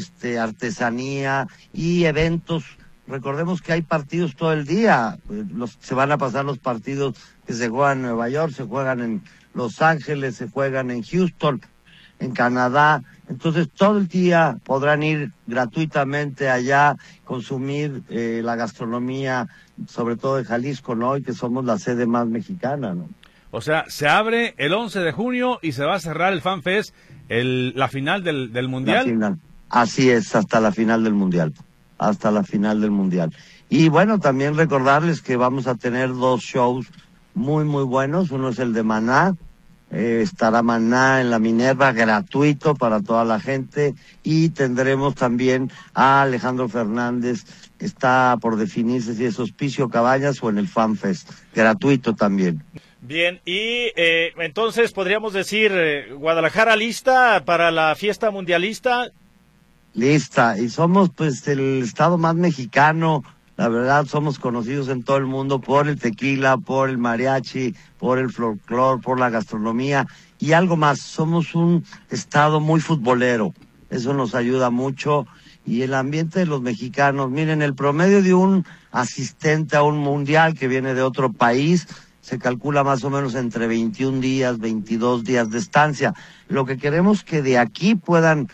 artesanía y eventos. Recordemos que hay partidos todo el día. Se van a pasar los partidos que se juegan en Nueva York, se juegan en Los Ángeles, se juegan en Houston, en Canadá. Entonces todo el día podrán ir gratuitamente allá, consumir la gastronomía, sobre todo de Jalisco, ¿no? Y que somos la sede más mexicana, ¿no? O sea, se abre el 11 de junio y se va a cerrar el Fan Fest, la final del Mundial. La final. Así es, hasta la final del Mundial. Hasta la final del Mundial. Y bueno, también recordarles que vamos a tener 2 shows muy, muy buenos. Uno es el de Maná. Estará Maná en la Minerva, gratuito para toda la gente. Y tendremos también a Alejandro Fernández. Está por definirse si es Hospicio Cabañas o en el Fan Fest. Gratuito también. Bien, y entonces podríamos decir, Guadalajara lista para la fiesta mundialista. Lista, y somos pues el estado más mexicano. La verdad, somos conocidos en todo el mundo por el tequila, por el mariachi, por el folclore, por la gastronomía y algo más. Somos un estado muy futbolero, eso nos ayuda mucho. Y el ambiente de los mexicanos, miren, el promedio de un asistente a un mundial que viene de otro país se calcula más o menos entre 21 días, 22 días de estancia. Lo que queremos que de aquí puedan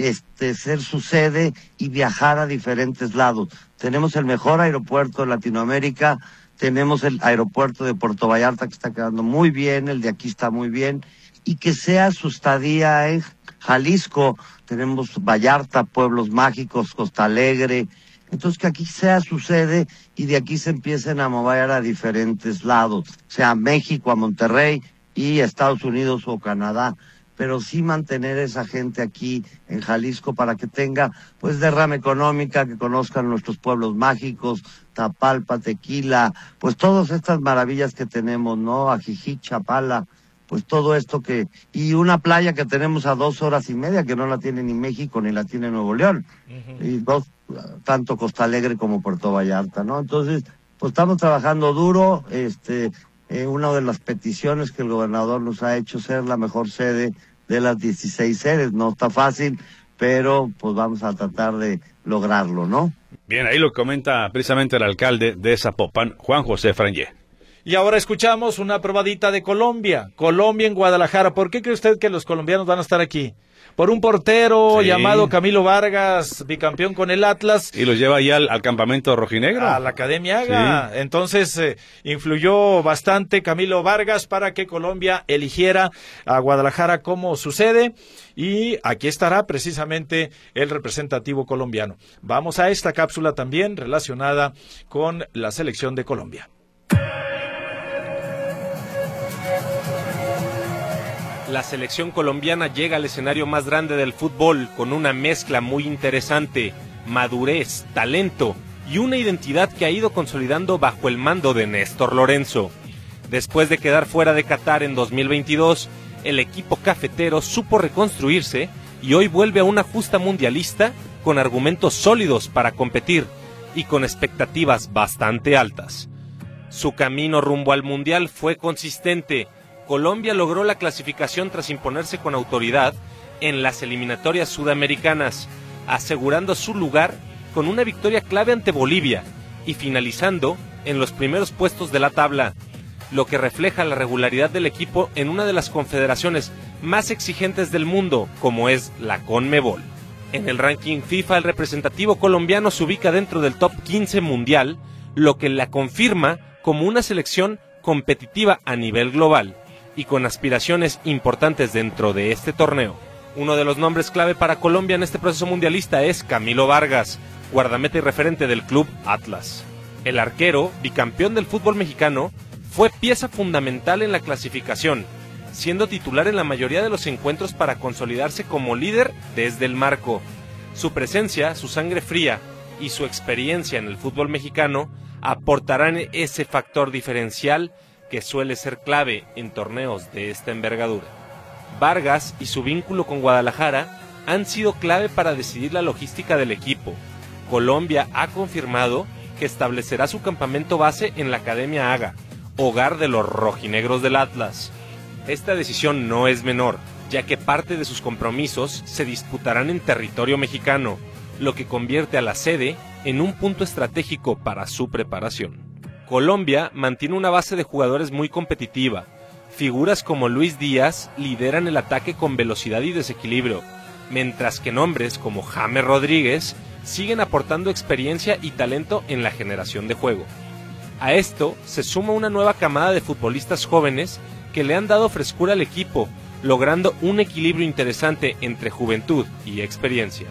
ser su sede y viajar a diferentes lados. Tenemos el mejor aeropuerto de Latinoamérica, tenemos el aeropuerto de Puerto Vallarta que está quedando muy bien, el de aquí está muy bien, y que sea su estadía en Jalisco. Tenemos Vallarta, Pueblos Mágicos, Costa Alegre, entonces que aquí sea su sede y de aquí se empiecen a mover a diferentes lados, sea México, a Monterrey y a Estados Unidos o Canadá. pero sí mantener esa gente aquí en Jalisco para que tenga pues derrama económica, que conozcan nuestros pueblos mágicos, Tapalpa, Tequila, pues todas estas maravillas que tenemos, ¿no? Ajijic, Chapala, pues todo esto y una playa que tenemos a 2 horas y media, que no la tiene ni México ni la tiene Nuevo León, y tanto Costa Alegre como Puerto Vallarta, ¿no? Entonces, pues estamos trabajando duro, una de las peticiones que el gobernador nos ha hecho ser la mejor sede de las 16 sedes, no está fácil, pero pues vamos a tratar de lograrlo, ¿no? Bien, ahí lo comenta precisamente el alcalde de Zapopan, Juan José Frangé. Y ahora escuchamos una probadita de Colombia. Colombia en Guadalajara. ¿Por qué cree usted que los colombianos van a estar aquí? Por un portero llamado Camilo Vargas, bicampeón con el Atlas. Y los lleva ya al campamento rojinegro. A la Academia Haga. Sí. Entonces, influyó bastante Camilo Vargas para que Colombia eligiera a Guadalajara como su sede. Y aquí estará precisamente el representativo colombiano. Vamos a esta cápsula también relacionada con la selección de Colombia. La selección colombiana llega al escenario más grande del fútbol con una mezcla muy interesante, madurez, talento y una identidad que ha ido consolidando bajo el mando de Néstor Lorenzo. Después de quedar fuera de Qatar en 2022, el equipo cafetero supo reconstruirse y hoy vuelve a una justa mundialista con argumentos sólidos para competir y con expectativas bastante altas. Su camino rumbo al mundial fue consistente. Colombia logró la clasificación tras imponerse con autoridad en las eliminatorias sudamericanas, asegurando su lugar con una victoria clave ante Bolivia y finalizando en los primeros puestos de la tabla, lo que refleja la regularidad del equipo en una de las confederaciones más exigentes del mundo, como es la CONMEBOL. En el ranking FIFA, el representativo colombiano se ubica dentro del top 15 mundial, lo que la confirma como una selección competitiva a nivel global y con aspiraciones importantes dentro de este torneo. Uno de los nombres clave para Colombia en este proceso mundialista es Camilo Vargas, guardameta y referente del club Atlas. El arquero, bicampeón del fútbol mexicano, fue pieza fundamental en la clasificación, siendo titular en la mayoría de los encuentros para consolidarse como líder desde el marco. Su presencia, su sangre fría y su experiencia en el fútbol mexicano aportarán ese factor diferencial que suele ser clave en torneos de esta envergadura. Vargas y su vínculo con Guadalajara han sido clave para decidir la logística del equipo. Colombia ha confirmado que establecerá su campamento base en la Academia Haga, hogar de los rojinegros del Atlas. Esta decisión no es menor, ya que parte de sus compromisos se disputarán en territorio mexicano, lo que convierte a la sede en un punto estratégico para su preparación. Colombia mantiene una base de jugadores muy competitiva. Figuras como Luis Díaz lideran el ataque con velocidad y desequilibrio, mientras que nombres como James Rodríguez siguen aportando experiencia y talento en la generación de juego. A esto se suma una nueva camada de futbolistas jóvenes que le han dado frescura al equipo, logrando un equilibrio interesante entre juventud y experiencia.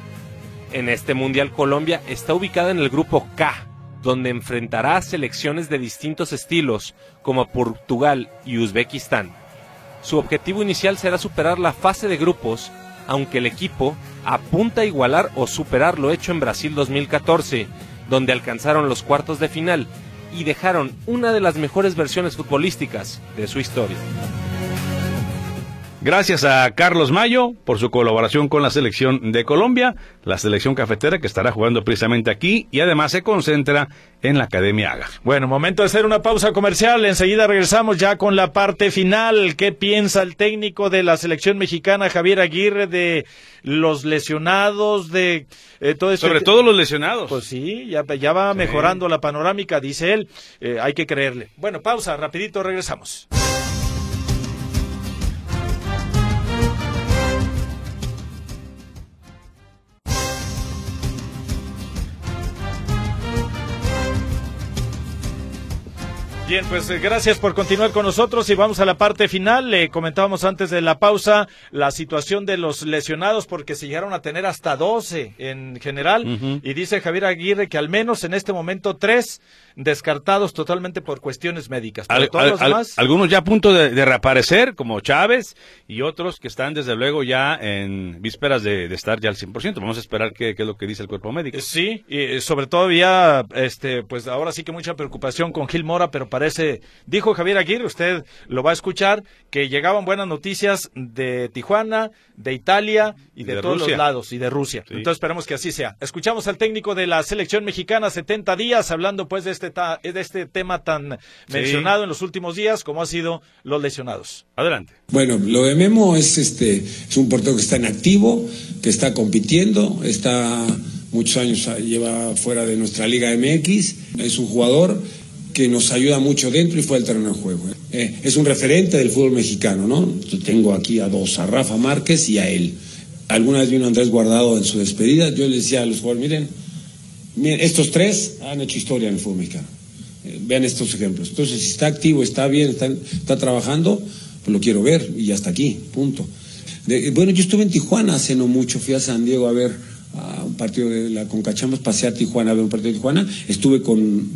En este Mundial Colombia está ubicada en el grupo K, donde enfrentará a selecciones de distintos estilos, como Portugal y Uzbekistán. Su objetivo inicial será superar la fase de grupos, aunque el equipo apunta a igualar o superar lo hecho en Brasil 2014, donde alcanzaron los cuartos de final y dejaron una de las mejores versiones futbolísticas de su historia. Gracias a Carlos Mayo por su colaboración con la selección de Colombia, la selección cafetera que estará jugando precisamente aquí y además se concentra en la Academia Haga. Bueno, momento de hacer una pausa comercial. Enseguida regresamos ya con la parte final. ¿Qué piensa el técnico de la selección mexicana, Javier Aguirre, de los lesionados, de todo esto? Sobre todo los lesionados. Pues sí, ya va mejorando la panorámica, dice él. Hay que creerle. Bueno, pausa, rapidito, regresamos. Bien, pues gracias por continuar con nosotros y vamos a la parte final. Le comentábamos antes de la pausa la situación de los lesionados porque se llegaron a tener hasta 12 en general y dice Javier Aguirre que al menos en este momento 3 descartados totalmente por cuestiones médicas. Pero todos los demás... Algunos ya a punto de reaparecer como Chávez y otros que están desde luego ya en vísperas de estar ya al 100%. Vamos a esperar qué es lo que dice el cuerpo médico. Sí, y sobre todo había pues ahora sí que mucha preocupación con Gil Mora, pero parece, dijo Javier Aguirre, usted lo va a escuchar, que llegaban buenas noticias de Tijuana, de Italia y de todos Rusia. los lados, y de Rusia. Sí. Entonces esperemos que así sea. Escuchamos al técnico de la selección mexicana, 70 días, hablando pues de este tema tan mencionado en los últimos días, como ha sido los lesionados. Adelante. Bueno, lo de Memo es un portero que está en activo, que está compitiendo, está muchos años, lleva fuera de nuestra Liga MX, es un jugador que nos ayuda mucho dentro y fuera del terreno de juego. Es un referente del fútbol mexicano, ¿no? Tengo aquí a dos, a Rafa Márquez y a él. Alguna vez vino Andrés Guardado en su despedida, yo le decía a los jugadores, miren, estos 3 han hecho historia en el fútbol mexicano. Vean estos ejemplos. Entonces, si está activo, está bien, está trabajando, pues lo quiero ver y hasta aquí, punto. Bueno, yo estuve en Tijuana hace no mucho, fui a San Diego a ver a un partido de la Concachambas, pasé a Tijuana a ver un partido de Tijuana, estuve con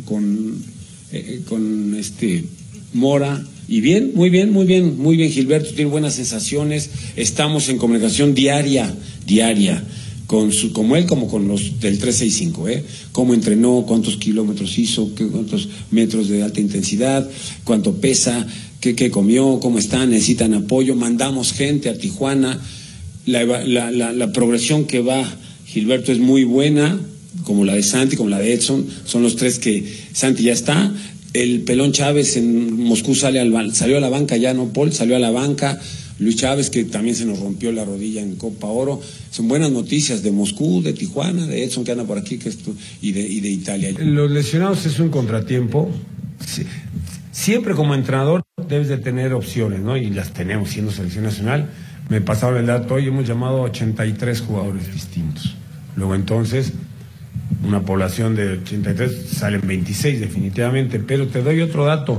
Mora, y bien, muy bien Gilberto, tiene buenas sensaciones, estamos en comunicación diaria, como él, como con los del 365, cómo entrenó, cuántos kilómetros hizo, cuántos metros de alta intensidad, cuánto pesa, qué comió, cómo están, necesitan apoyo, mandamos gente a Tijuana, la progresión que va Gilberto es muy buena, como la de Santi, como la de Edson, son los 3 que Santi ya está. El Pelón Chávez en Moscú salió a la banca ya, ¿no, Paul? Salió a la banca. Luis Chávez, que también se nos rompió la rodilla en Copa Oro. Son buenas noticias de Moscú, de Tijuana, de Edson, que anda por aquí, y de Italia. Los lesionados es un contratiempo. Siempre como entrenador debes de tener opciones, ¿no? Y las tenemos siendo selección nacional. Me pasaron el dato hoy, hemos llamado a 83 jugadores distintos. Luego entonces, una población de 83, salen 26 definitivamente, pero te doy otro dato.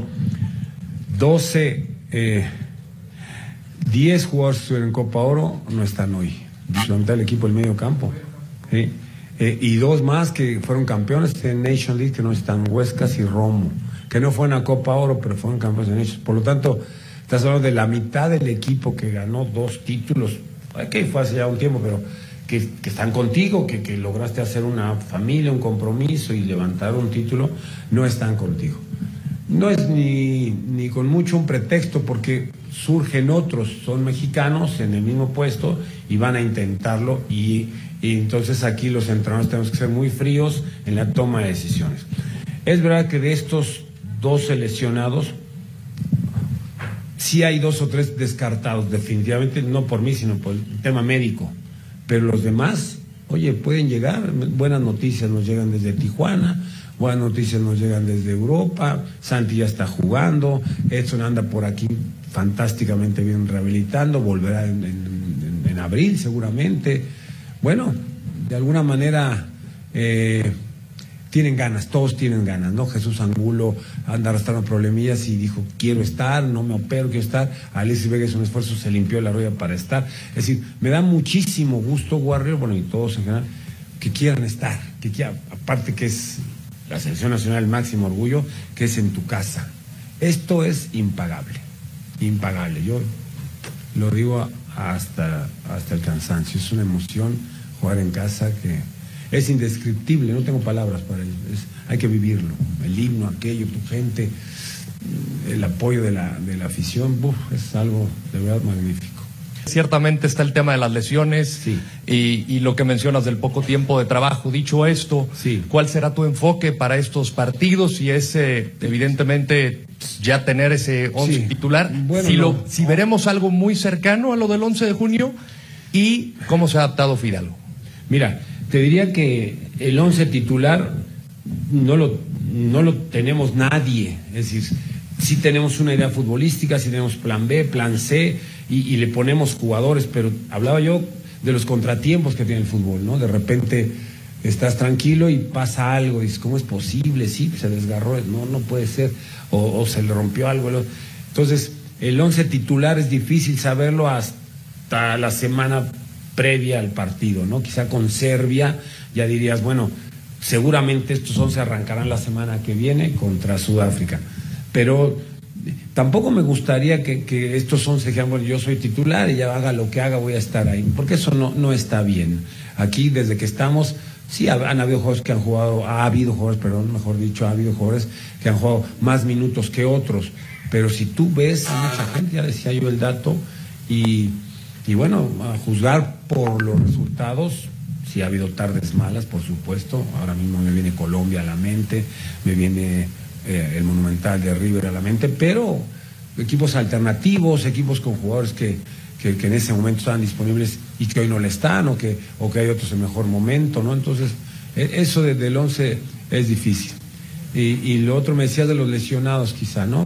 10 jugadores que estuvieron en Copa Oro no están hoy. La mitad del equipo del medio campo. ¿Sí? Y 2 más que fueron campeones en Nation League que no están, Huescas y Romo, que no fueron a Copa Oro, pero fueron campeones de Nation. Por lo tanto, estás hablando de la mitad del equipo que ganó 2 títulos, que fue hace ya un tiempo, pero que están contigo, que lograste hacer una familia, un compromiso y levantar un título, no están contigo. No es ni con mucho un pretexto, porque surgen otros, son mexicanos en el mismo puesto y van a intentarlo, y entonces aquí los entrenadores tenemos que ser muy fríos en la toma de decisiones. Es verdad que de estos 12 lesionados, sí hay 2 o 3 descartados, definitivamente, no por mí, sino por el tema médico. Pero los demás, oye, pueden llegar, buenas noticias nos llegan desde Tijuana, buenas noticias nos llegan desde Europa, Santi ya está jugando, Edson anda por aquí fantásticamente bien rehabilitando, volverá en abril seguramente. Bueno, de alguna manera tienen ganas, todos tienen ganas, ¿no? Jesús Angulo anda arrastrando problemillas y dijo, quiero estar, no me opero, quiero estar. Alexis Vega hizo un esfuerzo, se limpió la rodilla para estar. Es decir, me da muchísimo gusto, Warrior, bueno, y todos en general, que quieran estar, aparte que es la selección nacional el máximo orgullo, que es en tu casa. Esto es impagable. Yo lo digo hasta el cansancio, es una emoción jugar en casa que es indescriptible, no tengo palabras para ello, hay que vivirlo, el himno, aquello, tu gente, el apoyo de la afición, es algo de verdad magnífico. Ciertamente está el tema de las lesiones, sí, y lo que mencionas del poco tiempo de trabajo. Dicho esto, sí, ¿cuál será tu enfoque para estos partidos? Y es evidentemente ya tener ese 11 titular, bueno, si veremos algo muy cercano a lo del 11 de junio, y cómo se ha adaptado Fidalgo. Mira, te diría que el 11 titular no lo tenemos nadie, es decir, sí tenemos una idea futbolística, sí tenemos plan B, plan C, y le ponemos jugadores, pero hablaba yo de los contratiempos que tiene el fútbol, ¿no? De repente estás tranquilo y pasa algo, dices, ¿cómo es posible? Sí, se desgarró, no puede ser, o se le rompió algo. Entonces, el 11 titular es difícil saberlo hasta la semana previa al partido, ¿no? Quizá con Serbia ya dirías, bueno, seguramente estos 11 arrancarán la semana que viene contra Sudáfrica, pero tampoco me gustaría que estos 11 dijeran, bueno, yo soy titular y ya haga lo que haga, voy a estar ahí, porque eso no está bien. Aquí, desde que estamos, sí han habido jugadores que han jugado, ha habido jugadores que han jugado más minutos que otros, pero si tú ves a mucha gente, ya decía yo el dato, y bueno, a juzgar por los resultados, sí ha habido tardes malas, por supuesto. Ahora mismo me viene Colombia a la mente, me viene el Monumental de River a la mente, pero equipos alternativos, equipos con jugadores que en ese momento estaban disponibles y que hoy no le están, o que hay otros en mejor momento, ¿no? Entonces, eso del 11 es difícil. Y lo otro me decías de los lesionados, quizá, ¿no?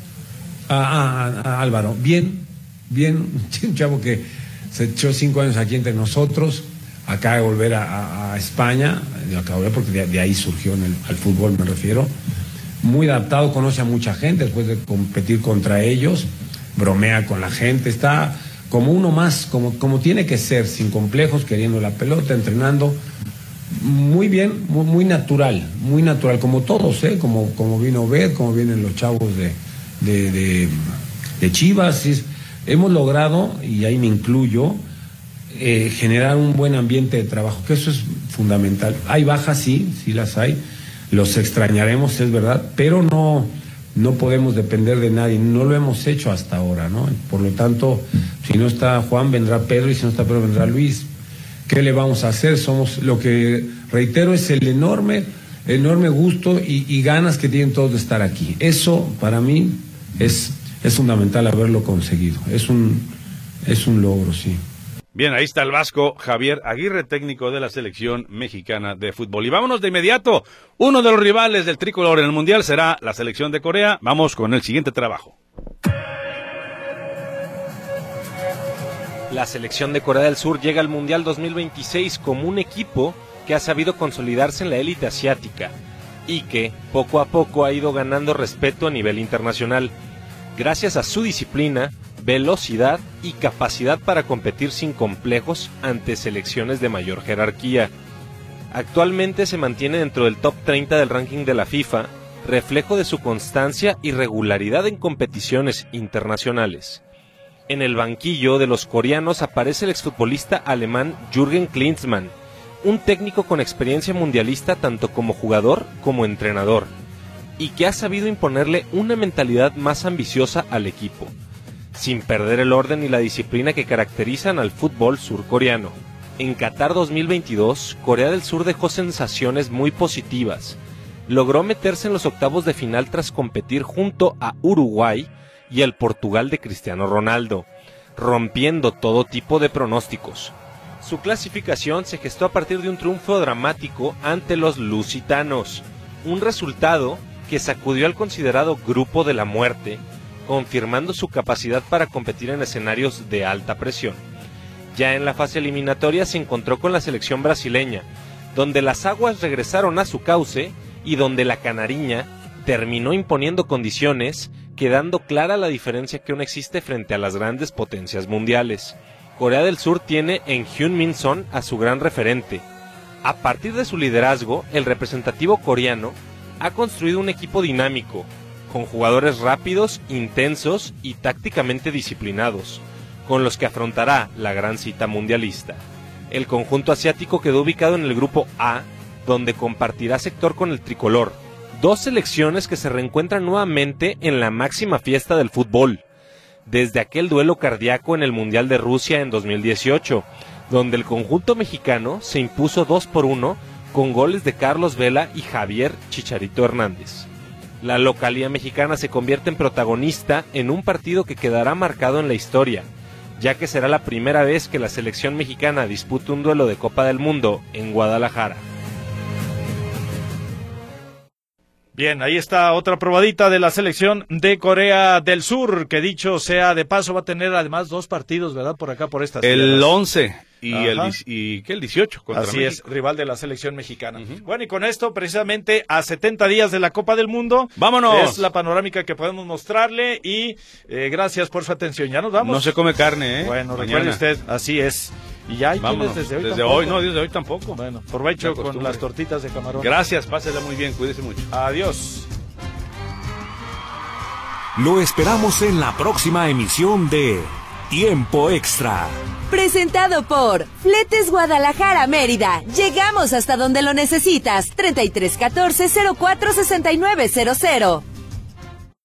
Álvaro, bien, un chavo que se echó 5 años aquí entre nosotros, acaba de volver a España, acaba de volver porque de ahí surgió al fútbol, me refiero, muy adaptado, conoce a mucha gente después de competir contra ellos, bromea con la gente, está como uno más, como tiene que ser, sin complejos, queriendo la pelota, entrenando muy bien, muy natural, como todos, como vino Obed, como vienen los chavos de Chivas. Hemos logrado, y ahí me incluyo, generar un buen ambiente de trabajo, que eso es fundamental. Hay bajas, sí las hay, los extrañaremos, es verdad, pero no podemos depender de nadie, no lo hemos hecho hasta ahora, ¿no? Por lo tanto, si no está Juan, vendrá Pedro, y si no está Pedro, vendrá Luis. ¿Qué le vamos a hacer? Lo que reitero es el enorme gusto y ganas que tienen todos de estar aquí. Eso, para mí, es fundamental haberlo conseguido. Es un logro, sí. Bien, ahí está el vasco Javier Aguirre, técnico de la selección mexicana de fútbol. Y vámonos de inmediato. Uno de los rivales del tricolor en el Mundial será la selección de Corea. Vamos con el siguiente trabajo. La selección de Corea del Sur llega al Mundial 2026 como un equipo que ha sabido consolidarse en la élite asiática y que, poco a poco, ha ido ganando respeto a nivel internacional, gracias a su disciplina, velocidad y capacidad para competir sin complejos ante selecciones de mayor jerarquía. Actualmente se mantiene dentro del top 30 del ranking de la FIFA, reflejo de su constancia y regularidad en competiciones internacionales. En el banquillo de los coreanos aparece el exfutbolista alemán Jürgen Klinsmann, un técnico con experiencia mundialista tanto como jugador como entrenador, y que ha sabido imponerle una mentalidad más ambiciosa al equipo, sin perder el orden y la disciplina que caracterizan al fútbol surcoreano. En Qatar 2022, Corea del Sur dejó sensaciones muy positivas. Logró meterse en los octavos de final tras competir junto a Uruguay y el Portugal de Cristiano Ronaldo, rompiendo todo tipo de pronósticos. Su clasificación se gestó a partir de un triunfo dramático ante los lusitanos, un resultado que sacudió al considerado Grupo de la Muerte, confirmando su capacidad para competir en escenarios de alta presión. Ya en la fase eliminatoria se encontró con la selección brasileña, donde las aguas regresaron a su cauce y donde la canariña terminó imponiendo condiciones, quedando clara la diferencia que aún existe frente a las grandes potencias mundiales. Corea del Sur tiene en Heung-min Son a su gran referente. A partir de su liderazgo, el representativo coreano ha construido un equipo dinámico, con jugadores rápidos, intensos y tácticamente disciplinados, con los que afrontará la gran cita mundialista. El conjunto asiático quedó ubicado en el grupo A, donde compartirá sector con el tricolor, dos selecciones que se reencuentran nuevamente en la máxima fiesta del fútbol, desde aquel duelo cardíaco en el Mundial de Rusia en 2018, donde el conjunto mexicano se impuso 2-1 con goles de Carlos Vela y Javier Chicharito Hernández. La localía mexicana se convierte en protagonista en un partido que quedará marcado en la historia, ya que será la primera vez que la selección mexicana dispute un duelo de Copa del Mundo en Guadalajara. Bien, ahí está otra probadita de la selección de Corea del Sur, que dicho sea de paso va a tener además 2 partidos, ¿verdad? Por acá, por estas El tierras. 11 y el 18 contra Así México. es, rival de la selección mexicana. Bueno, y con esto, precisamente, a 70 días de la Copa del Mundo. ¡Vámonos! Es la panorámica que podemos mostrarle y gracias por su atención. Ya nos vamos. No se come carne, ¿eh? Bueno, Mañana. recuerde usted, así es. Y ya hay Vámonos. desde hoy. Desde hoy, no, desde hoy tampoco. Bueno, provecho con las tortitas de camarón. Gracias, pásela muy bien, cuídese mucho. Adiós. Lo esperamos en la próxima emisión de Tiempo Extra. Presentado por Fletes Guadalajara Mérida. Llegamos hasta donde lo necesitas. 3314-046900.